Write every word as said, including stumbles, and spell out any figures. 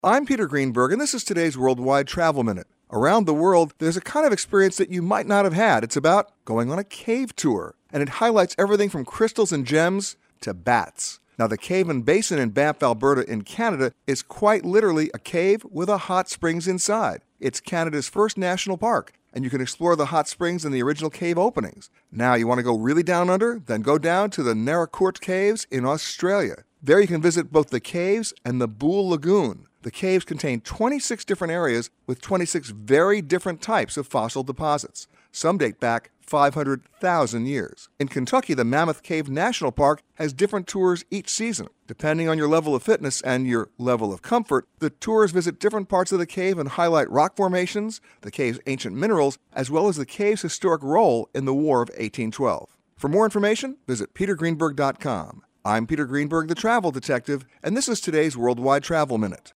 I'm Peter Greenberg, and this is today's Worldwide Travel Minute. Around the world, there's a kind of experience that you might not have had. It's about going on a cave tour, and it highlights everything from crystals and gems to bats. Now, the Cave and Basin in Banff, Alberta in Canada is quite literally a cave with a hot springs inside. It's Canada's first national park, and you can explore the hot springs in the original cave openings. Now, you want to go really down under? Then go down to the Naracoorte Caves in Australia. There you can visit both the caves and the Boole Lagoon. The caves contain twenty-six different areas with twenty-six very different types of fossil deposits. Some date back five hundred thousand years. In Kentucky, the Mammoth Cave National Park has different tours each season. Depending on your level of fitness and your level of comfort, the tours visit different parts of the cave and highlight rock formations, the cave's ancient minerals, as well as the cave's historic role in the War of eighteen twelve. For more information, visit peter greenberg dot com. I'm Peter Greenberg, the Travel Detective, and this is today's Worldwide Travel Minute.